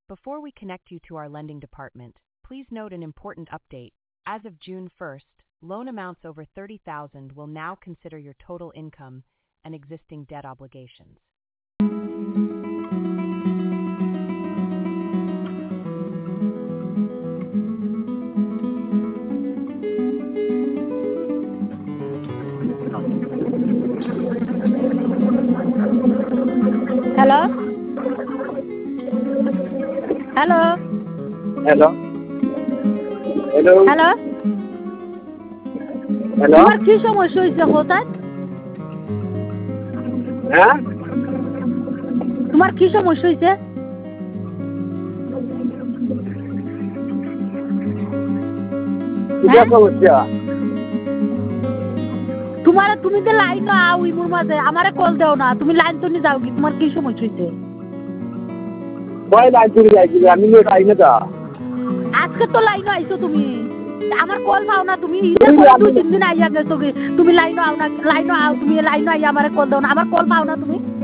Before we connect you to our lending department, please note an important update. As of June 1st, loan amounts over $30,000 will now consider your total income and existing debt obligations. Hello? Hello? Hello? Hello? Hello? Hello? তোমার কি সমস্যা হয়েছে কোথায়? হ্যাঁ? তোমার কি সমস্যা হয়েছে? কিবা সমস্যা? তুমি তো লাইন আও ইমুর মাঝে আমারে কল দাও না, তুমি লাইন তো নি যাও কি, তোমার কি সমস্যা হয়েছে? কয় লাইন চলে যাইছিল আমি নিয়ে যাই না তা। আজকে তো লাইন আইছো তুমি, আমার কল পাও না তুমি, তুমি দুই তিন দিন আইয়া গেছো কি, তুমি লাইন আও না, লাইন আও, তুমি লাইন আইয়া আমারে কল দাও না, আমার কল পাও না তুমি।